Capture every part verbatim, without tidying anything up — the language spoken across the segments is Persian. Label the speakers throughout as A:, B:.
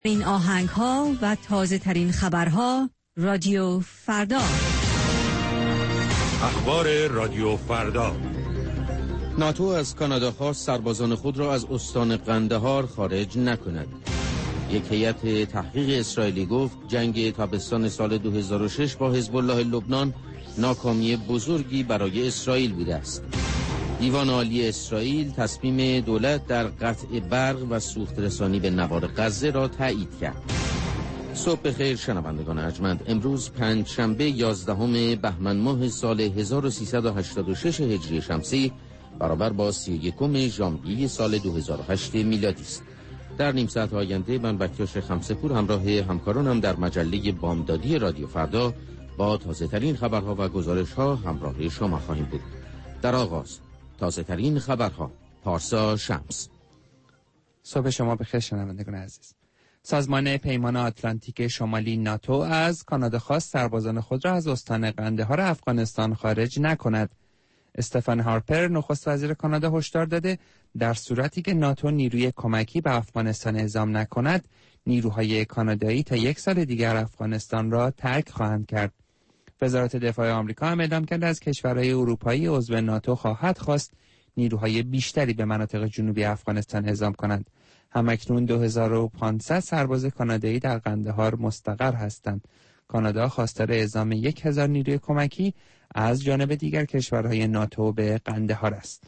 A: این آهنگ ها و تازه ترین خبرها رادیو فردا.
B: اخبار رادیو فردا.
C: ناتو از کانادا خواست سربازان خود را از استان قندهار خارج نکند. یک هیئت تحقیق اسرائیلی گفت جنگ تابستان سال دو هزار و شش با حزب الله لبنان ناکامی بزرگی برای اسرائیل بوده است. دیوان عالی اسرائیل تصمیم دولت در قطع برق و سوخت رسانی به نوار غزه را تایید کرد. صبح بخیر شنوندگان ارجمند. امروز پنج شنبه یازدهم بهمن ماه سال هزار و سیصد و هشتاد و شش هجری شمسی برابر با سی و یکم ژانویه سال دو هزار و هشت میلادی است. در نیم ساعت آینده من بکتاش خمسه‌پور همراه همکارانم در مجله بامدادی رادیو فردا با تازه ترین خبرها و گزارش ها همراه شما خواهیم بود. در آغاز تازه ترین خبرها. پارسا شمس.
D: صبح شما بخیر شنوندگان عزیز. سازمان پیمان آتلانتیک شمالی ناتو از کانادا خواست سربازان خود را از استان قندهار افغانستان خارج نکند. استفان هارپر نخست وزیر کانادا هشدار داده در صورتی که ناتو نیروی کمکی به افغانستان اعزام نکند، نیروهای کانادایی تا یک سال دیگر افغانستان را ترک خواهند کرد. وزارت دفاع آمریکا هم اعلام کرده از کشورهای اروپایی عضو ناتو خواهد خواست نیروهای بیشتری به مناطق جنوبی افغانستان اعزام کنند. همکنون دو هزار و پانصد سرباز کانادایی در قندهار مستقر هستند. کانادا خواستار اعزام یک هزار نیروی کمکی از جانب دیگر کشورهای ناتو به قندهار است.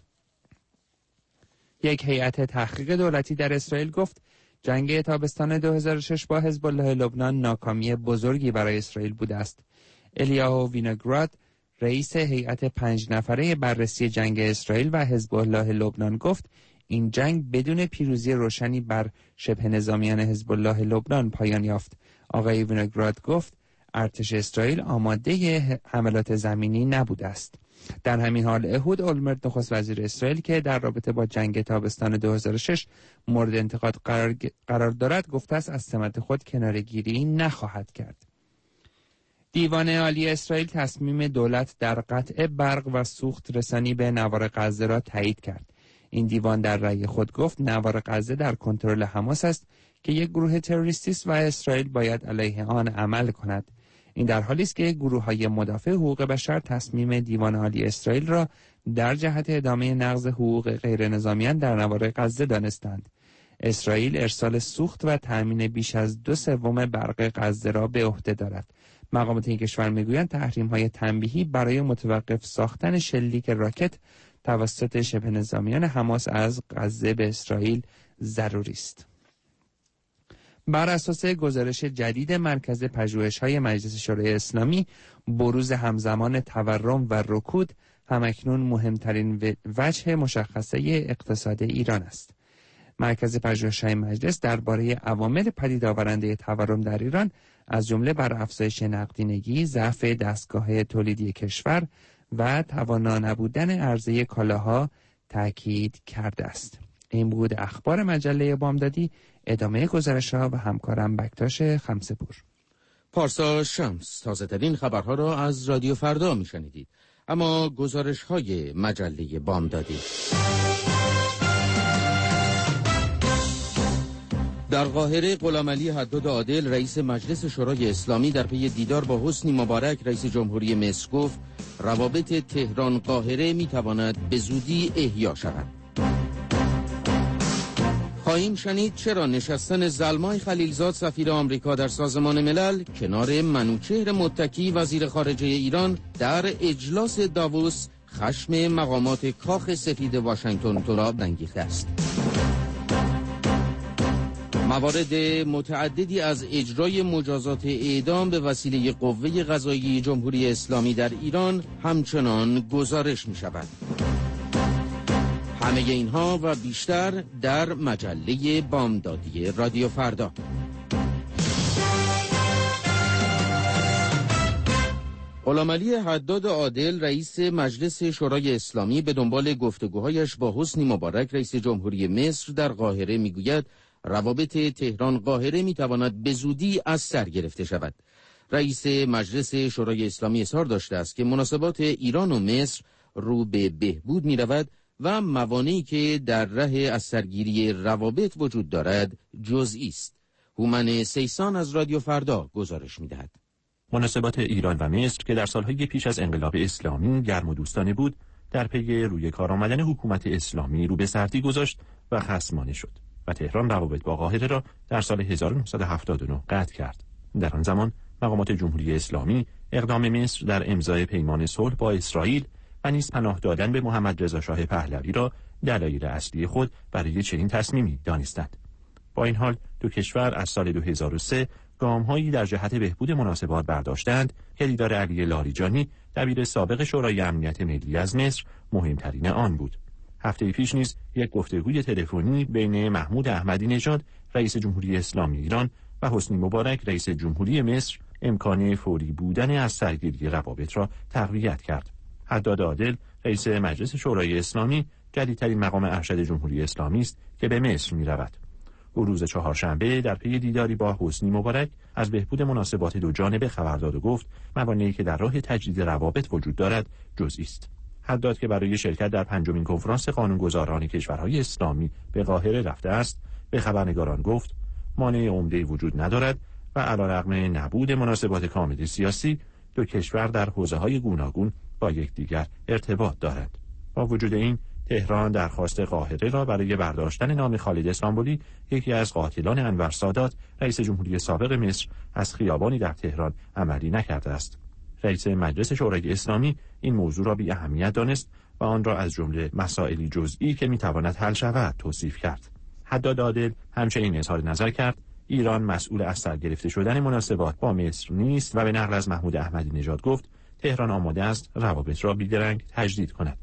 D: یک هیئت تحقیق دولتی در اسرائیل گفت جنگ تابستان دو هزار و شش با حزب الله لبنان ناکامی بزرگی برای اسرائیل بوده است. الیاهو وینوگراد، رئیس هیئت پنج نفره بررسی جنگ اسرائیل و حزب الله لبنان گفت این جنگ بدون پیروزی روشنی بر شبه نظامیان حزب الله لبنان پایان یافت. آقای وینوگراد گفت ارتش اسرائیل آماده حملات زمینی نبوده است. در همین حال اهود اولمرت نخست وزیر اسرائیل که در رابطه با جنگ تابستان دو هزار و شش مورد انتقاد قرار, قرار دارد گفته است از سمت خود کناره‌گیری نخواهد کرد. دیوان عالی اسرائیل تصمیم دولت در قطع برق و سوخت رسانی به نوار غزه را تایید کرد. این دیوان در رأی خود گفت نوار غزه در کنترل حماس است که یک گروه تروریستی است و اسرائیل باید علیه آن عمل کند. این در حالی است که گروه‌های مدافع حقوق بشر تصمیم دیوان عالی اسرائیل را در جهت ادامه نقض حقوق غیر نظامیان در نوار غزه دانستند. اسرائیل ارسال سوخت و تأمین بیش از دو سوم برق غزه را به عهده دارد. مقامات این کشور میگویند تحریم‌های تنبیهی برای متوقف ساختن شلیک راکت توسط شبه نظامیان حماس از غزه به اسرائیل ضروری است. بر اساس گزارش جدید مرکز پژوهش‌های مجلس شورای اسلامی، بروز همزمان تورم و رکود همکنون مهمترین وجه مشخصه اقتصاد ایران است. مرکز پژوهش‌های مجلس درباره عوامل پدید آورنده تورم در ایران از جمله بر افزایش نقدینگی، ضعف دستگاه تولیدی کشور و توانا نبودن عرضه کالاها تاکید کرده است. این بود اخبار مجله بامدادی. ادامه گزارش‌ها و همکارم بکتاش خمسه‌پور.
C: پارسا شمس. تازه ترین خبرها را از رادیو فردا میشنیدید. اما گزارش‌های مجله بامدادی. در قاهره غلامعلی حداد عادل رئیس مجلس شورای اسلامی در پی دیدار با حسنی مبارک رئیس جمهوری مصر گفت روابط تهران قاهره میتواند به زودی احیا شود. خواهیم شنید چرا نشستن زلمای خلیلزاد سفیر آمریکا در سازمان ملل کنار منوچهر متکی وزیر خارجه ایران در اجلاس داووس خشم مقامات کاخ سفید واشنگتن تو را برانگیخته است. موارد متعددی از اجرای مجازات اعدام به وسیله قوه قضاییه جمهوری اسلامی در ایران همچنان گزارش می شود. همه اینها و بیشتر در مجله بامدادی رادیو فردا. غلامعلی حداد عادل رئیس مجلس شورای اسلامی به دنبال گفتگوهایش با حسنی مبارک رئیس جمهوری مصر در قاهره میگوید روابط تهران قاهره میتواند به زودی از سر گرفته شود. رئیس مجلس شورای اسلامی اظهار داشته است که مناسبات ایران و مصر رو به بهبود میرود و موانعی که در راه از سرگیری روابط وجود دارد جزئی است. هومن سیسان از رادیو فردا گزارش می‌دهد.
E: مناسبات ایران و مصر که در سالهای پیش از انقلاب اسلامی گرم و دوستانه بود، در پی روی کار آمدن حکومت اسلامی رو به سردی گذاشت و خصمانه شد و تهران روابط با قاهره را در سال هزار و نهصد و هفتاد و نه قطع کرد. در آن زمان مقامات جمهوری اسلامی اقدام مصر در امضای پیمان صلح با اسرائیل و نیز پناه دادن به محمد رضا شاه پهلوی را دلایل اصلی خود برای چنین تصمیمی دانستند. با این حال دو کشور از سال دو هزار و سه گام‌هایی در جهت بهبود مناسبات برداشتند که لیدر علی لاریجانی دبیر سابق شورای امنیت ملی از مصر مهمترین آن بود. هفته پیش نیز یک گفتگوی تلفنی بین محمود احمدی نژاد رئیس جمهوری اسلامی ایران و حسنی مبارک رئیس جمهوری مصر امکان فوری بودن از سرگیری روابط را تقویت کرد. حداد عادل رئیس مجلس شورای اسلامی جدیدترین مقام ارشد جمهوری اسلامی است که به مصر می‌رود. او روز چهارشنبه در پی دیداری با حسنی مبارک از بهبود مناسبات دو جانبه خبر داد و گفت موانعی که در راه تجدید روابط وجود دارد جزئی است. حداد که برای شرکت در پنجمین کنفرانس قانونگذاران کشورهای اسلامی به قاهره رفته است، به خبرنگاران گفت مانع عمده‌ای وجود ندارد و علیرغم نبود مناسبات کامل سیاسی، دو کشور در حوزه‌های گوناگون با یکدیگر ارتباط دارند. با وجود این، تهران درخواست قاهره را برای برداشتن نام خالد استانبولی، یکی از قاتلان انور سادات رئیس جمهوری سابق مصر، از خیابانی در تهران عملی نکرده است. رئیس مجلس شورای اسلامی این موضوع را بی اهمیت دانست و آن را از جمله مسائلی جزئی که میتواند حل شود توصیف کرد. حداد عادل همچنین اظهار نظر کرد ایران مسئول از سر گرفته شدن مناسبات با مصر نیست و به نقل از محمود احمدی نژاد گفت تهران آماده است روابط را بیدرنگ تجدید کند.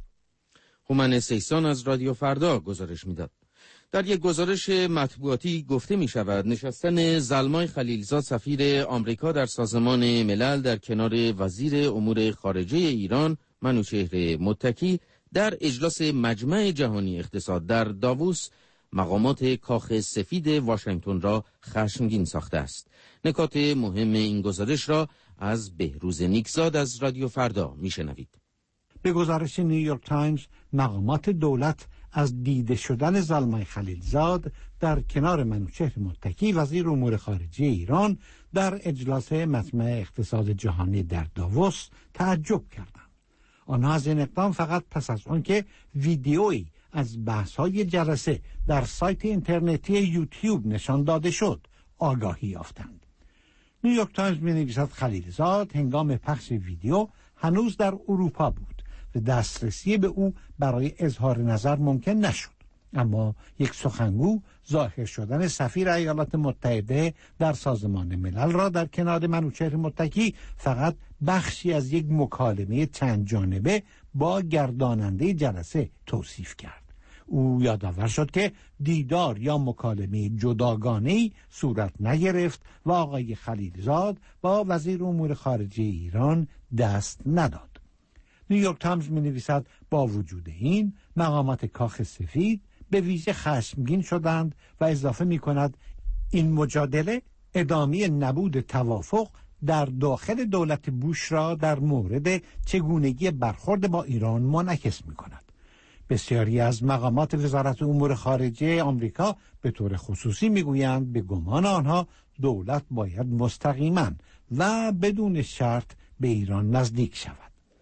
C: هومن سیسان از رادیو فردا گزارش میداد. در یک گزارش مطبوعاتی گفته می شود نشستن زلمای خلیلزاد سفیر آمریکا در سازمان ملل در کنار وزیر امور خارجه ایران منوچهر متکی در اجلاس مجمع جهانی اقتصاد در داووس مقامات کاخ سفید واشنگتن را خشمگین ساخته است. نکات مهم این گزارش را از بهروز نیکزاد از رادیو فردا میشنوید.
F: به گزارش نیویورک تایمز، مقامات دولت از دیده شدن زلمای خلیلزاد در کنار منوچهر متکی وزیر امور خارجه ایران در اجلاس مجمع اقتصاد جهانی در داووس تعجب کردند. آنها از این اقدام فقط پس از آنکه ویدیویی از بحث‌های جلسه در سایت اینترنتی یوتیوب نشان داده شد آگاهی یافتند. نیویورک تایمز می‌نویسد خلیلزاد هنگام پخش ویدیو هنوز در اروپا بود و دسترسی به او برای اظهار نظر ممکن نشد، اما یک سخنگو ظاهر شدن سفیر ایالات متحده در سازمان ملل را در کنار منوچهر متکی فقط بخشی از یک مکالمه چند جانبه با گرداننده جلسه توصیف کرد. او یادآور شد که دیدار یا مکالمه جداگانه‌ای صورت نگرفت و آقای خلیلزاد با وزیر امور خارجه ایران دست نداد. نیویورک تایمز می‌نویسد با وجود این مقامات کاخ سفید به ویژه خشمگین شدند و اضافه می‌کند این مجادله ادامه نبود توافق در داخل دولت بوش را در مورد چگونگی برخورد با ایران منعکس می‌کند. بسیاری از مقامات وزارت امور خارجه آمریکا به طور خصوصی می‌گویند به گمان آنها دولت باید مستقیما و بدون شرط به ایران نزدیک شود.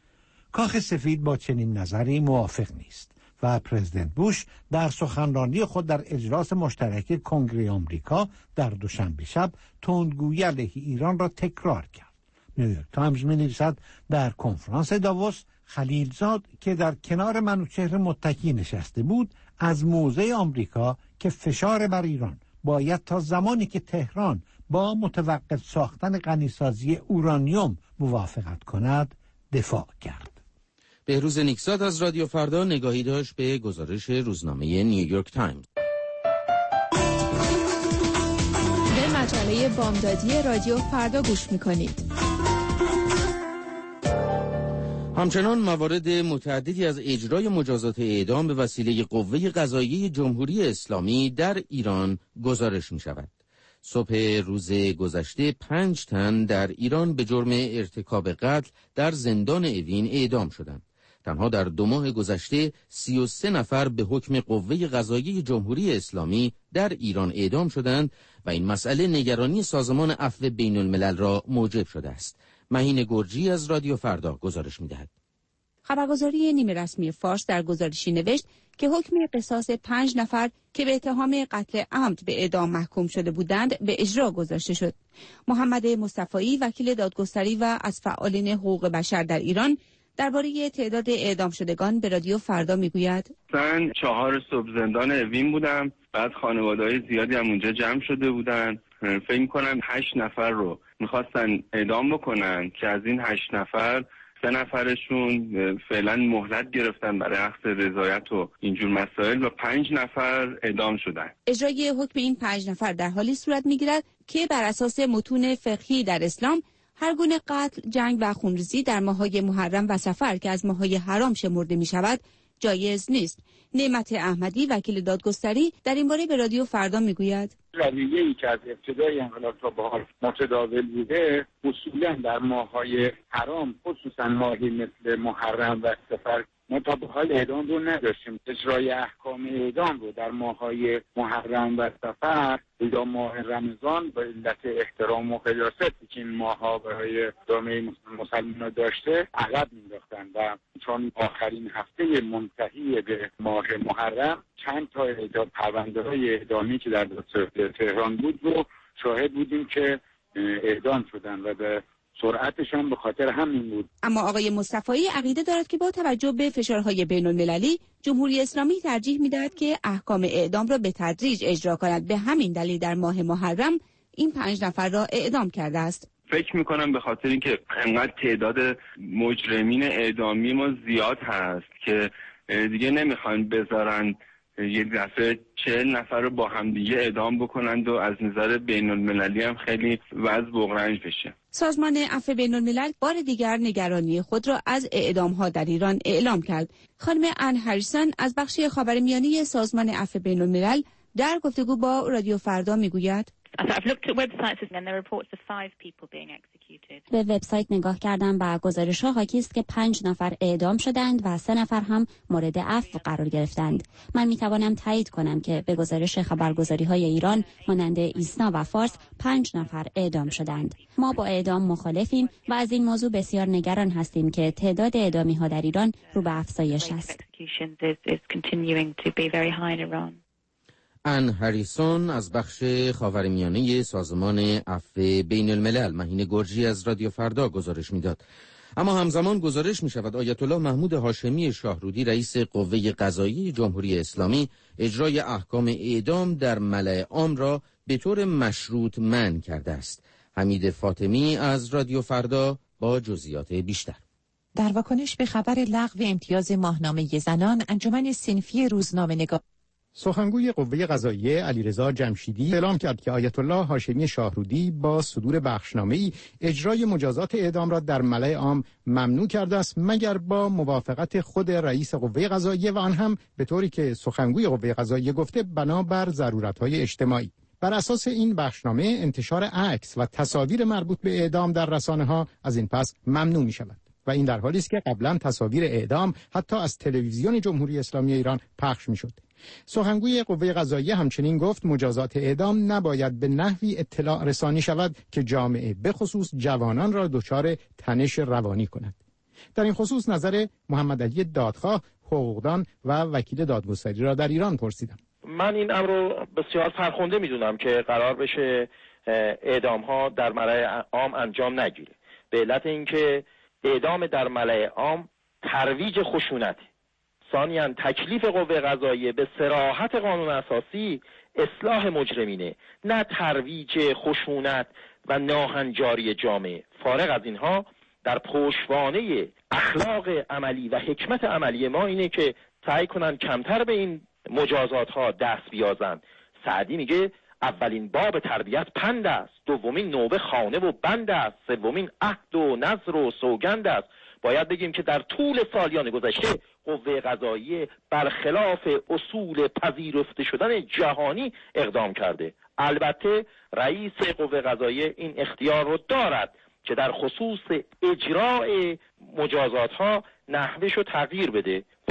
F: کاخ سفید با چنین نظری موافق نیست و پرزیدنت بوش در سخنرانی خود در اجلاس مشترک کنگره آمریکا در دوشنبه شب تندگویی علیه ایران را تکرار کرد. نیویورک تایمز می‌نویسد در کنفرانس داووس خلیلزاد که در کنار منوچهر متکی نشسته بود از موضع آمریکا که فشار بر ایران باید تا زمانی که تهران با متوقف ساختن غنیسازی اورانیوم موافقت کند دفاع کرد.
C: بهروز نیکزاد از رادیو فردا نگاهی داشت به گزارش روزنامه نیویورک تایمز.
G: به مجله بامدادی رادیو فردا گوش می‌کنید.
C: همچنان موارد متعددی از اجرای مجازات اعدام به وسیله قوه قضاییه جمهوری اسلامی در ایران گزارش می شود. صبح روز گذشته پنج تن در ایران به جرم ارتکاب قتل در زندان اوین اعدام شدند. تنها در دو ماه گذشته سی و سه نفر به حکم قوه قضاییه جمهوری اسلامی در ایران اعدام شدند و این مسئله نگرانی سازمان عفو بین الملل را موجب شده است. مهین گرجی از رادیو فردا گزارش می‌دهد.
A: خبرگزاری نیمه رسمی فارس در گزارشی نوشت که حکم قصاص پنج نفر که به اتهام قتل عمد به اعدام محکوم شده بودند به اجرا گذاشته شد. محمد مصطفی وکیل دادگستری و از فعالین حقوق بشر در ایران درباره تعداد اعدام شدگان به رادیو فردا میگوید:
H: من چهار صبح زندان اوین بودم، بعد خانواده‌های زیادی هم اونجا جمع شده بودن. فکر می‌کنم هشت نفر رو می‌خواستن اعدام بکنن که از این هشت نفر سه نفرشون فعلا مهلت گرفتن برای اخذ رضایت و اینجور مسائل و پنج نفر اعدام شدن.
A: اجرای حکم این پنج نفر در حالی صورت می‌گیرد که بر اساس متون فقهی در اسلام هر گونه قتل، جنگ و خونریزی در ماه‌های محرم و صفر که از ماه‌های حرام شمرده می‌شود جایز نیست. نعمت احمدی وکیل دادگستری در این باره به رادیو فردا میگوید:
I: رویه‌ای که از ابتدای انقلاب تا به حال متداول بوده، اصولاً در ماه‌های حرام خصوصاً ماهی مثل محرم و صفر مطابقات اعدام رو نداشتیم. اجرای احکام اعدام رو در ماه‌های محرم و صفر یا ماه رمضان به علت احترام و قیاستی که این ماه‌ها برای جامعه مسلمان داشته عقب می‌انداختن و چون آخرین هفته منتهی به ماه محرم چند تا اعدام پرونده‌های اعدامی که در دادسرای تهران بود رو شاهد بودیم که اعدام شدن و به سرعتشان به خاطر همین بود.
A: اما آقای مصطفی عقیده دارد که با توجه به فشارهای بین المللی جمهوری اسلامی ترجیح می‌دهد که احکام اعدام را به تدریج اجرا کند. به همین دلیل در ماه محرم این پنج نفر را اعدام کرده است.
H: فکر می‌کنم به خاطر اینکه انقدر تعداد مجرمین اعدامی ما زیاد هست که دیگه نمی‌خوان بذارن یک دفعه چهل نفر رو با همدیگه اعدام بکنند و از نظر بین المللی هم خیلی وضع بغرنج بشه.
A: سازمان عفو بین الملل بار دیگر نگرانی خود را از اعدام‌ها در ایران اعلام کرد. خانم ان هریسون از بخش خاورمیانه سازمان عفو بین الملل در گفتگو با رادیو فردا میگوید:
J: به وبسایت نگاه کردم و گزارش‌ها حاکی است که پنج نفر اعدام شدند و سه نفر هم مورد عفو قرار گرفتند. من می‌توانم تایید کنم که به گزارش خبرگزاری‌های ایران مانند ایسنا و فارس پنج نفر اعدام شدند. ما با اعدام مخالفیم و از این موضوع بسیار نگران هستیم که تعداد اعدامی‌ها در ایران رو به افزایش است.
C: ان هریسون از بخش خاورمیانه سازمان عفو بین الملل. مهین گرجی از رادیو فردا گزارش میداد. اما همزمان گزارش می شود آیت الله محمود هاشمی شاهرودی رئیس قوه قضاییه جمهوری اسلامی اجرای احکام اعدام در ملأ عام را به طور مشروط منع کرده است. حمید فاطمی از رادیو فردا با جزئیات بیشتر.
K: در واکنش به خبر لغو امتیاز ماهنامه زنان، انجمن صنفی روزنامه‌نگار
L: سخنگوی قوه قضاییه علیرضا جمشیدی اعلام کرد که آیت الله هاشمی شاهرودی با صدور بخشنامه‌ای اجرای مجازات اعدام را در ملأ عام ممنوع کرده است مگر با موافقت خود رئیس قوه قضاییه و آن هم به طوری که سخنگوی قوه قضاییه گفته بنابر ضرورت‌های اجتماعی. بر اساس این بخشنامه انتشار عکس و تصاویر مربوط به اعدام در رسانه‌ها از این پس ممنوع می‌شود و این در حالی است که قبلا تصاویر اعدام حتی از تلویزیون جمهوری اسلامی ایران پخش می‌شد. سخنگوی قوه قضاییه همچنین گفت مجازات اعدام نباید به نحوی اطلاع رسانی شود که جامعه به خصوص جوانان را دچار تنش روانی کند. در این خصوص نظر محمد علی دادخواه حقوقدان و وکیل دادگستری را در ایران پرسیدم.
M: من این امر رو بسیار فرخنده میدونم که قرار بشه اعدام ها در ملأ عام انجام نگیره، به علت اینکه اعدام در ملأ عام ترویج خشونت. ثانیاً تکلیف قوه قضاییه به صراحت قانون اساسی اصلاح مجرمینه، نه ترویج خشونت و ناهنجاری جامعه. فارغ از اینها در پشتوانه اخلاق عملی و حکمت عملی ما اینه که سعی کنن کمتر به این مجازات ها دست بیازن. سعدی میگه اولین باب تربیت پند است، دومین نوبه خانه و بند است، سومین عهد و نذر و سوگند است. باید بگیم که در طول سالیان گذشته قوه قضاییه برخلاف اصول پذیرفته شدن جهانی اقدام کرده. البته رئیس قوه قضاییه این اختیار رو دارد که در خصوص اجراء مجازات ها نحوش رو تغییر بده و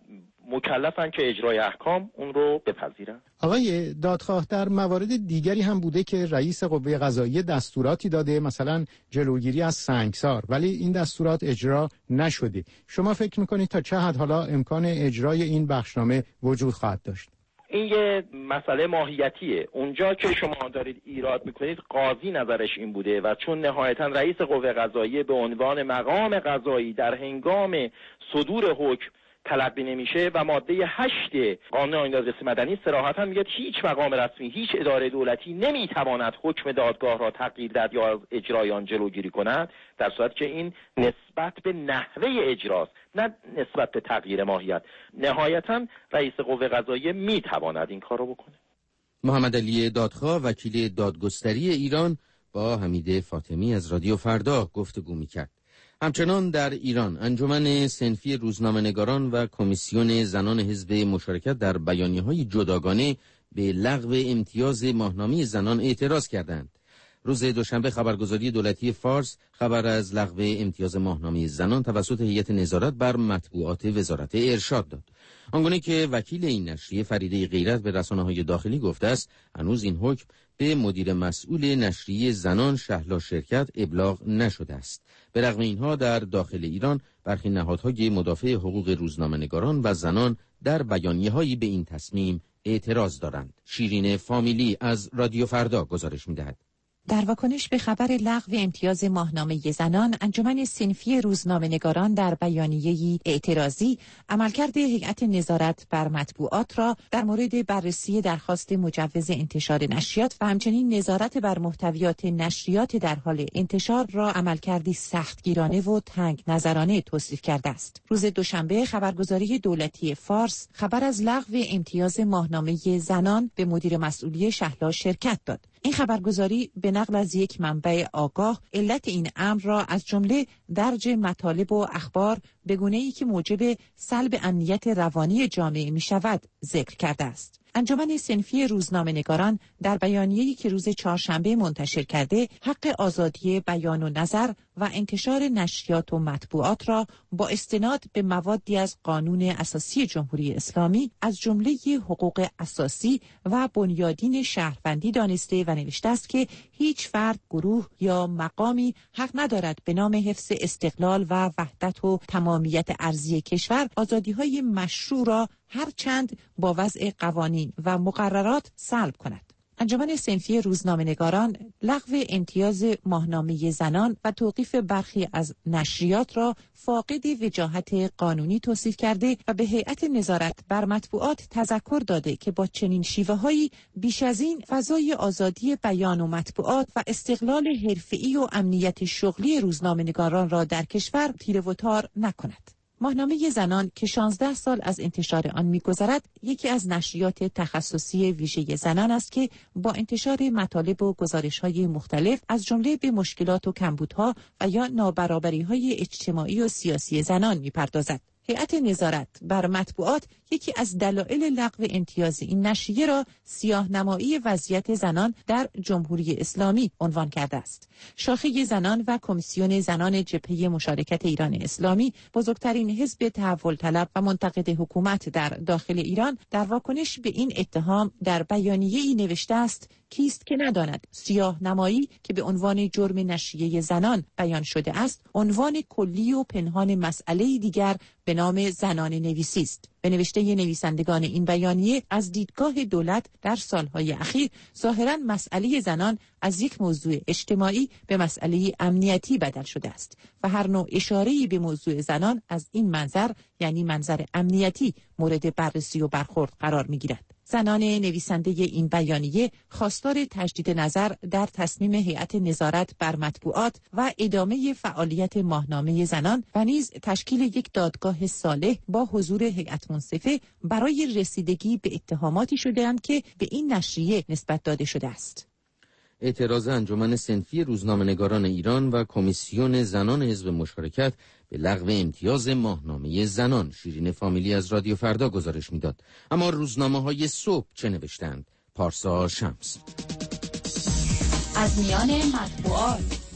M: مکلفن که اجرای احکام اون رو بپذیرن.
L: آقای دادخواه، در موارد دیگری هم بوده که رئیس قوه قضاییه دستوراتی داده، مثلا جلوگیری از سنگسار، ولی این دستورات اجرا نشده. شما فکر میکنید تا چه حد حالا امکان اجرای این بخشنامه وجود خواهد داشت؟
M: این یه مسئله ماهیتیه. اونجا که شما دارید ایراد میکنید قاضی نظرش این بوده و چون نهایتا رئیس قوه قضاییه به عنوان مقام قضایی در هنگام صدور حکم تلقی نمیشه و ماده هشت قانون آیین دادرسی مدنی صراحتا میگه هیچ مقام رسمی، هیچ اداره دولتی نمیتواند حکم دادگاه را تغییر دهد یا از اجرای آن جلوگیری کند، در صورتی که این نسبت به نحوه اجراست نه نسبت به تغییر ماهیت. نهایتا رئیس قوه قضاییه میتواند این کارو بکنه.
C: محمد علی دادخواه، وکیل دادگستری ایران، با حمید فاطمی از رادیو فردا گفتگو میکرد. همچنان در ایران انجمن صنفی روزنامه‌نگاران و کمیسیون زنان حزب مشارکت در بیانیه‌های جداگانه به لغو امتیاز ماهنامه زنان اعتراض کردند. روز دوشنبه خبرگزاری دولتی فارس خبر از لغو امتیاز ماهنامه زنان توسط هیئت نظارت بر مطبوعات وزارت ارشاد داد. آنگونه که وکیل این نشریه فریده غیرت به رسانه‌های داخلی گفته است، هنوز این حکم به مدیر مسئول نشریه زنان شهلا شرکت ابلاغ نشده است. به رغم اینها در داخل ایران برخی نهادهای مدافع حقوق روزنامه‌نگاران و زنان در بیانیه‌هایی به این تصمیم اعتراض دارند. شیرین فامیلی از رادیو فردا گزارش می‌دهد.
K: در واکنش به خبر لغو امتیاز ماهنامه زنان، انجمن صنفی روزنامه‌نگاران در بیانیه‌ای اعتراضی عملکرد هیئت نظارت بر مطبوعات را در مورد بررسی درخواست مجوز انتشار نشریات و همچنین نظارت بر محتویات نشریات در حال انتشار را عملکردی سختگیرانه و تنگ نظرانه توصیف کرده است. روز دوشنبه خبرگزاری دولتی فارس خبر از لغو امتیاز ماهنامه زنان به مدیر مسئولی شهلا شرکت داد. این خبرگزاری به نقل از یک منبع آگاه علت این امر را از جمله درج مطالب و اخبار به گونه‌ای که موجب سلب امنیت روانی جامعه می شود ذکر کرده است. انجمن صنفی روزنامه‌نگاران در بیانیه‌ای که روز چهارشنبه منتشر کرده، حق آزادی بیان و نظر و انتشار نشریات و مطبوعات را با استناد به موادی از قانون اساسی جمهوری اسلامی از جمله حقوق اساسی و بنیادین شهروندی دانسته و نوشته است که هیچ فرد، گروه یا مقامی حق ندارد به نام حفظ استقلال و وحدت و تمامیت ارضی کشور آزادی‌های مشروع را هر چند با وضع قوانین و مقررات سلب کند. انجمن صنفی روزنامه‌نگاران لغو امتیاز ماهنامه زنان و توقیف برخی از نشریات را فاقد وجاهت قانونی توصیف کرده و به هیئت نظارت بر مطبوعات تذکر داده که با چنین شیوه‌هایی بیش از این فضای آزادی بیان و مطبوعات و استقلال حرفه‌ای و امنیت شغلی روزنامه‌نگاران را در کشور تیره و تار نکند. ماهنامه زنان که شانزده سال از انتشار آن می‌گذرد، یکی از نشریات تخصصی ویژه زنان است که با انتشار مطالب و گزارش‌های مختلف از جمله به مشکلات و کمبودها و یا نابرابری‌های اجتماعی و سیاسی زنان می‌پردازد. هیئت نظارت بر مطبوعات یکی از دلایل لغو امتیاز این نشریه را سیاه‌نمایی وضعیت زنان در جمهوری اسلامی عنوان کرده است. شاخه زنان و کمیسیون زنان جبهه مشارکت ایران اسلامی، بزرگترین حزب تحول طلب و منتقد حکومت در داخل ایران، در واکنش به این اتهام در بیانیه‌ای نوشته است: کیست که نداند سیاه‌نمایی که به عنوان جرم نشریه زنان بیان شده است، عنوان کلی و پنهان مسئله دیگر به نام زنان نویسی است. به نوشته نویسندگان این بیانیه، از دیدگاه دولت در سالهای اخیر ظاهراً مسئله زنان از یک موضوع اجتماعی به مسئله امنیتی بدل شده است و هر نوع اشاره‌ای به موضوع زنان از این منظر، یعنی منظر امنیتی، مورد بررسی و برخورد قرار می‌گیرد. زنان نویسنده این بیانیه خواستار تجدید نظر در تصمیم هیئت نظارت بر مطبوعات و ادامه فعالیت ماهنامه زنان و نیز تشکیل یک دادگاه صالح با حضور هیئت منصفه برای رسیدگی به اتهاماتی شده‌اند که به این نشریه نسبت داده شده است.
C: اعتراض انجمن صنفی روزنامه‌نگاران ایران و کمیسیون زنان حزب مشارکت به لغو امتیاز ماهنامه زنان. شیرین فامیلی از رادیو فردا گزارش میداد. اما روزنامه‌های صبح چه نوشتند؟ پارسا شمس.
G: از میان مطبوعات: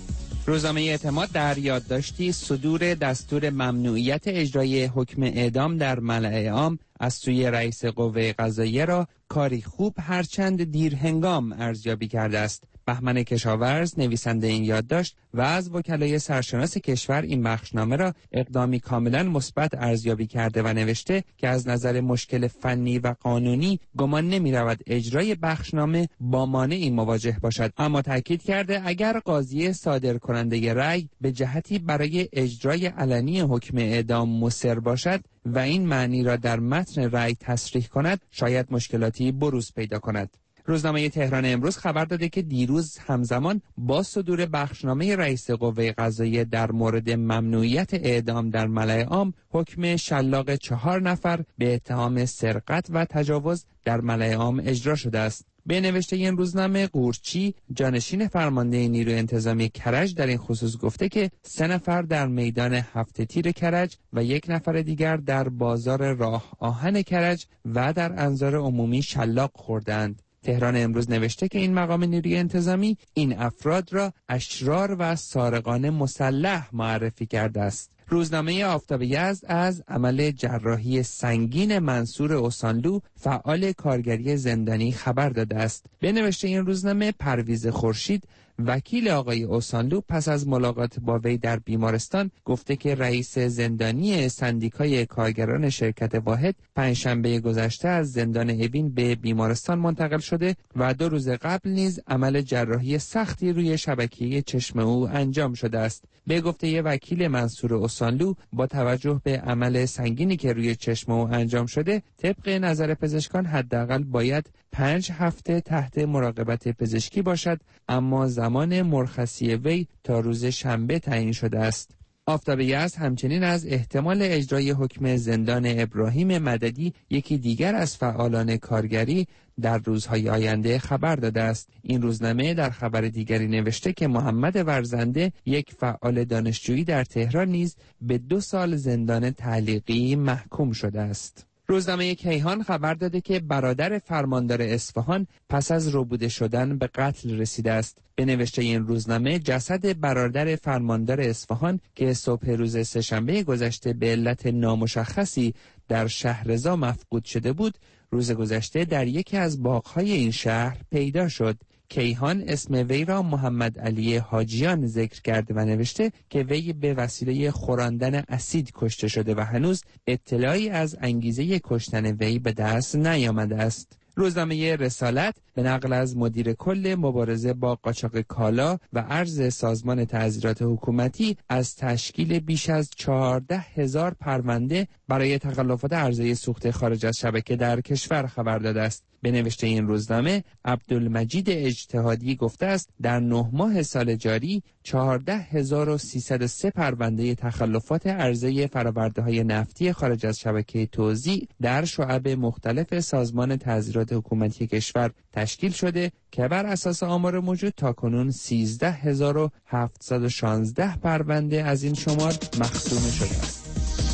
D: روزنامه اعتماد در یادداشتی صدور دستور ممنوعیت اجرای حکم اعدام در ملأ عام از سوی رئیس قوه قضاییه را کاری خوب هرچند دیر هنگام ارزیابی کرده است. بهمن کشاورز نویسنده این یادداشت و از وکلای سرشناس کشور این بخشنامه را اقدامی کاملا مثبت ارزیابی کرده و نوشته که از نظر مشکل فنی و قانونی گمان نمی رود اجرای بخشنامه با مانعی مواجه باشد، اما تاکید کرده اگر قاضی صادر کننده رأی به جهتی برای اجرای علنی حکم اعدام مصر باشد و این معنی را در متن رأی تصریح کند شاید مشکلاتی بروز پیدا کند. روزنامه تهران امروز خبر داده که دیروز همزمان با صدور بخشنامه رئیس قوه قضاییه در مورد ممنوعیت اعدام در ملأ عام، حکم شلاق چهار نفر به اتهام سرقت و تجاوز در ملأ عام اجرا شده است. به نوشته این روزنامه، قورچی جانشین فرمانده نیروی انتظامی کرج در این خصوص گفته که سه نفر در میدان هفت تیر کرج و یک نفر دیگر در بازار راه آهن کرج و در انظار عمومی شلاق خوردند. تهران امروز نوشته که این مقام نیروی انتظامی این افراد را اشرار و سارقان مسلح معرفی کرده است. روزنامه آفتاب یزد از عمل جراحی سنگین منصور اوسانلو فعال کارگری زندانی خبر داده است. به نوشته این روزنامه، پرویز خورشید وکیل آقای اوسانلو پس از ملاقات با وی در بیمارستان گفته که رئیس زندانی سندیکای کارگران شرکت واحد پنجشنبه گذشته از زندان اوین به بیمارستان منتقل شده و دو روز قبل نیز عمل جراحی سختی روی شبکیه چشم او انجام شده است. به گفته وکیل منصور اوسانلو، با توجه به عمل سنگینی که روی چشم او انجام شده، طبق نظر پزشکان حداقل باید پنج هفته تحت مراقبت پزشکی باشد، اما زمان مرخصی وی تا روز شنبه تعیین شده است. آفتاب یزد همچنین از احتمال اجرای حکم زندان ابراهیم مددی، یکی دیگر از فعالان کارگری، در روزهای آینده خبر داده است. این روزنامه در خبر دیگری نوشته که محمد ورزنده، یک فعال دانشجویی در تهران، نیز به دو سال زندان تعلیقی محکوم شده است. روزنامه کیهان خبر داده که برادر فرماندار اصفهان پس از ربوده شدن به قتل رسیده است. به نوشته این روزنامه، جسد برادر فرماندار اصفهان که صبح روز سه‌شنبه گذشته به علت نامشخصی در شهرضا مفقود شده بود، روز گذشته در یکی از باغ‌های این شهر پیدا شد. کیهان اسم وی را محمد علی حاجیان ذکر کرده و نوشته که وی به وسیله خوراندن اسید کشته شده و هنوز اطلاعی از انگیزه کشتن وی به دست نیامده است. روزنامه رسالت به نقل از مدیر کل مبارزه با قاچاق کالا و ارز سازمان تعزیرات حکومتی از تشکیل بیش از چهارده هزار پرونده برای تخلفات عرضه سوخت خارج از شبکه در کشور خبر داده است. به نوشته این روزنامه، عبدالمجید اجتهادی گفته است در نه ماه سال جاری چهارده هزار و سیصد و سه پرونده تخلفات عرضه فرآورده‌های نفتی خارج از شبکه توزیع در شعب مختلف سازمان تعزیرات حکومتی کشور تشکیل شده که بر اساس آمار موجود تاکنون سیزده هزار و هفتصد و شانزده پرونده از این شمار مخصوم شده است.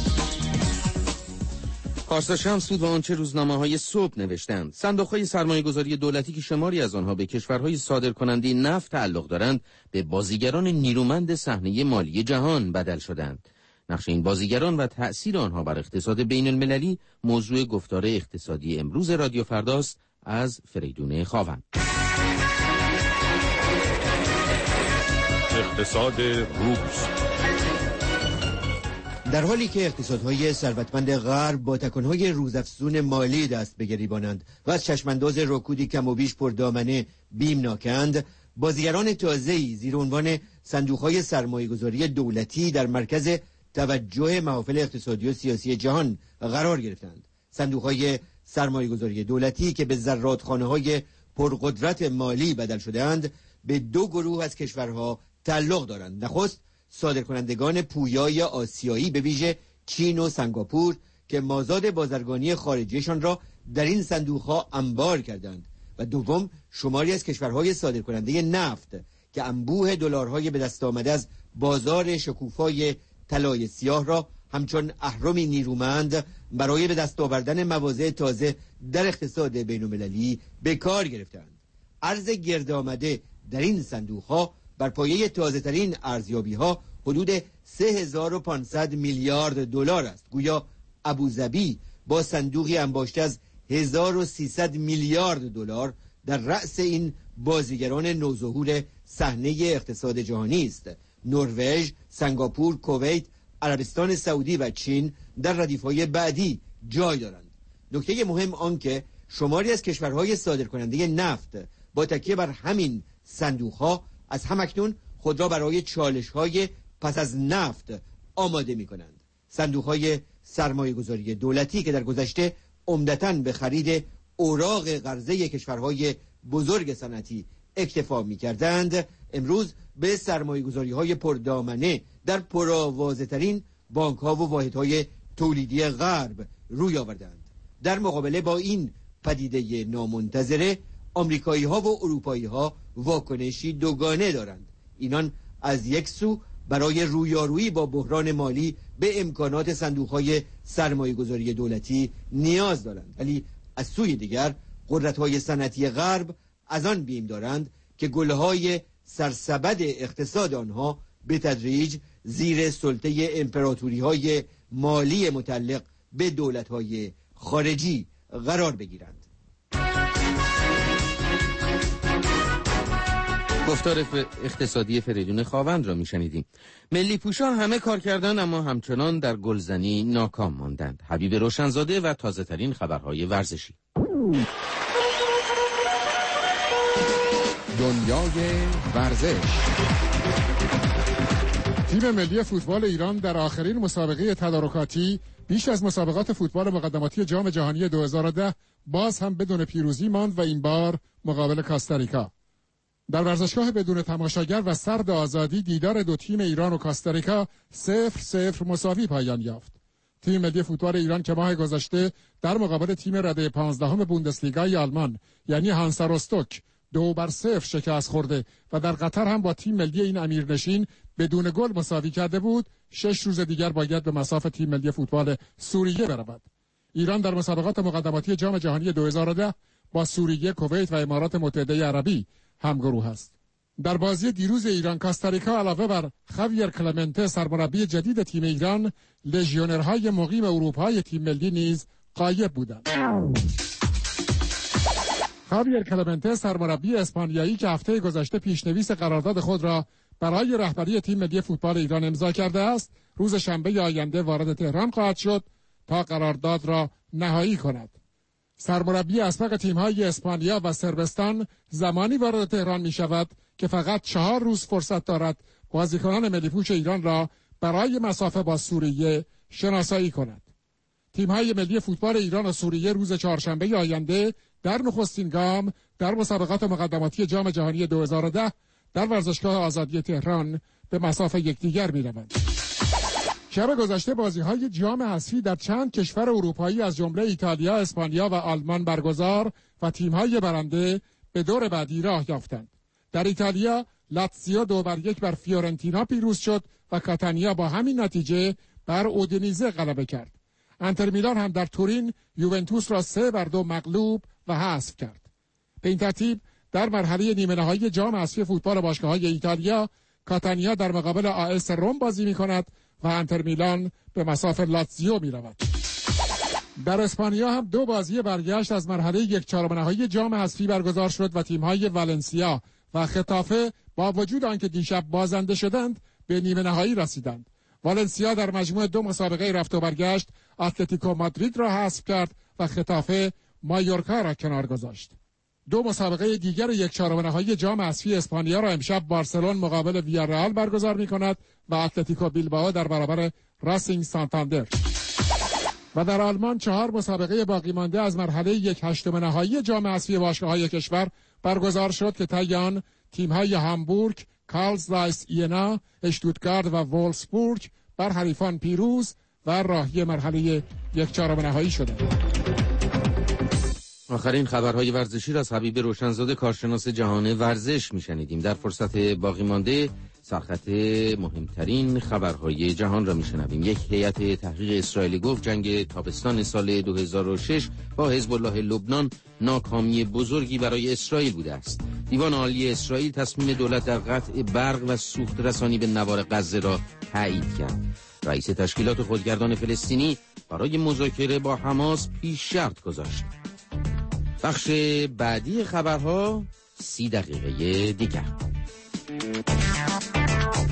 C: پارسا شمس بود و آنچه روزنامه‌های صبح نوشتند. صندوق‌های سرمایه‌گذاری دولتی که شماری از آنها به کشورهای صادرکننده نفت تعلق دارند، به بازیگران نیرومند صحنه مالی جهان بدل شدند. نقش این بازیگران و تأثیر آنها بر اقتصاد بین‌المللی موضوع گفتار اقتصادی امروز رادیو فرداست. از فریدون خاوند.
B: اقتصاد روز.
N: در حالی که اقتصادهای ثروتمند غرب با تکانهای روزافزون مالی دست به گریبانند و از چشمانداز رکودی کم و بیش پردامنه بیمناکند، بازیگران تازه‌ای زیر عنوان صندوقهای سرمایه‌گذاری دولتی در مرکز توجه محافل اقتصادی و سیاسی جهان قرار گرفتند. صندوقهای سرمایه‌گذاری دولتی که به زرادخانه‌های پرقدرت مالی بدل شده‌اند، به دو گروه از کشورها تعلق دارند. نخست صادرکنندگان پویای آسیایی به ویژه چین و سنگاپور که مازاد بازرگانی خارجیشان را در این صندوقها انبار کردند، و دوم شماری از کشورهای صادرکننده نفت که انبوه دلارهای به دست آمده از بازار شکوفای طلای سیاه را همچون اهرمی نیرومند برای به دست آوردن مواضع تازه در اقتصاد بین‌المللی به کار گرفتند. ارز گرد آمده در این صندوقها بر پایه تازه‌ترین ارزیابی‌ها حدود سه هزار و پانصد میلیارد دلار است. گویا ابوظبی با صندوقی انباشته از هزار و سیصد میلیارد دلار در رأس این بازیگران نوظهور صحنه اقتصاد جهانی است. نروژ، سنگاپور، کویت، عربستان سعودی و چین در ردیف‌های بعدی جای دارند. نکته مهم آن که شماری از کشورهای صادرکننده نفت با تکیه بر همین صندوق‌ها از همکنون خود را برای چالش‌های پس از نفت آماده می‌کنند. صندوق‌های سرمایه‌گذاری دولتی که در گذشته عمدتاً به خرید اوراق قرضه کشورهای بزرگ صنعتی اکتفا می‌کردند، امروز به سرمایه‌گذاری‌های پردامنه در پرآوازه‌ترین بانک‌ها و واحدهای تولیدی غرب روی آوردند. در مقابله با این پدیده نامنتظره، آمریکایی‌ها و اروپایی‌ها واکنشی دوگانه دارند. اینان از یک سو برای رویارویی با بحران مالی به امکانات صندوق‌های سرمایه‌گذاری دولتی نیاز دارند، ولی از سوی دیگر قدرت‌های صنعتی غرب از آن بیم دارند که گلهای سرسبد اقتصاد آنها به تدریج زیر سلطه امپراتوری‌های مالی متعلق به دولت‌های خارجی قرار بگیرند.
C: گفتار اقتصادی فریدون خاوند را میشنیدیم. ملی پوشان همه کار کردند اما همچنان در گلزنی ناکام ماندند. حبیب روشنزاده و تازه ترین خبرهای ورزشی.
O: دنیای ورزش. تیم ملی فوتبال ایران در آخرین مسابقه تدارکاتی بیش از مسابقات فوتبال مقدماتی جام جهانی دو هزار و ده باز هم بدون پیروزی ماند و این بار مقابل کاستاریکا. در ورزشگاه بدون تماشاگر و سرد آزادی دیدار دو تیم ایران و کاستاریکا صفر صفر مساوی پایان یافت. تیم ملی فوتبال ایران که ماه گذشته در مقابل تیم رده پانزدهم بوندسلیگای آلمان یعنی هانسا روستوک دو بر صفر شکست خورده و در قطر هم با تیم ملی این امیرنشین بدون گل مساوی کرده بود، شش روز دیگر باید به مصاف تیم ملی فوتبال سوریه برود. ایران در مسابقات مقدماتی جام جهانی دو هزار و ده با سوریه، کویت و امارات متحده عربی همگروه است. در بازی دیروز ایران کاستاریکا علاوه بر خاویر کلمنته سرمربی جدید تیم ایران، لژیونرهای مقیم اروپای تیم ملی نیز غایب بودند. خاویر کلمنته سرمربی اسپانیایی که هفته گذشته پیشنویس قرارداد خود را برای رهبری تیم ملی فوتبال ایران امضا کرده است، روز شنبه آینده وارد تهران خواهد شد تا قرارداد را نهایی کند. سرمربی اسبق تیم‌های اسپانیا و صربستان زمانی وارد تهران می شود که فقط چهار روز فرصت دارد بازیکنان ملی پوش ایران را برای مسافه با سوریه شناسایی کند. تیم‌های ملی فوتبال ایران و سوریه روز چهارشنبه آینده در نخستین گام در مسابقات مقدماتی جام جهانی دو هزار و ده در ورزشگاه آزادی تهران به مسافه یکدیگر می‌روند. شب گذشته بازی‌های جام حذفی در چند کشور اروپایی از جمله ایتالیا، اسپانیا و آلمان برگزار و تیم‌های برنده به دور بعدی راه یافتند. در ایتالیا لاتزیو دو بر یک بر فیورنتینا پیروز شد و کاتانیا با همین نتیجه بر اودینیزه غلبه کرد. انتر میلان هم در تورین یوونتوس را سه بر دو مغلوب و حذف کرد. به این ترتیب در مرحله نیمه نهایی جام حذفی فوتبال باشگاه‌های ایتالیا کاتانیا در مقابل آس روم بازی می‌کند و انتر میلان به مصاف لاتزیو می‌رود. در اسپانیا هم دو بازی برگشت از مرحله یک چهارم نهایی جام حذفی برگزار شد و تیم‌های والنسیا و خطافه با وجود آنکه دیشب بازنده شدند به نیمه نهایی رسیدند. والنسیا در مجموع دو مسابقه رفت و برگشت اتلتیکو مادرید را حذف کرد و خطافه مایورکا را کنار گذاشت. دو مسابقه دیگر یک چهارم نهایی جام حذفی اسپانیا را امشب بارسلون مقابل ویارئال برگزار می‌کند و اتلتیکو بیلبائو در برابر راسینگ سانتاندر. و در آلمان چهار مسابقه باقی مانده از مرحله یک هشتم نهایی جام حذفی باشگاه‌های کشور برگزار شد که طی آن تیم‌های هامبورگ، کارلسرایس اینا، اشتوتگارت و وولفسبورگ بر حریفان پیروز و راهی مرحله یک چهارم نهایی شدند.
C: آخرین خبرهای ورزشی را از حبیب روشنزاده کارشناس جهان ورزش میشنیدیم. در فرصت باقی مانده سرخط مهمترین خبرهای جهان را میشنویم. یک هیئت تحقیق اسرائیلی گفت جنگ تابستان سال دو هزار و شش با حزب الله لبنان ناکامی بزرگی برای اسرائیل بوده است. دیوان عالی اسرائیل تصمیم دولت در قطع برق و سوخت رسانی به نوار غزه را تایید کرد. رئیس تشکیلات خودگردان فلسطینی برای مذاکره با حماس پیش شرط گذاشت. بخش بعدی خبرها سی دقیقه دیگر.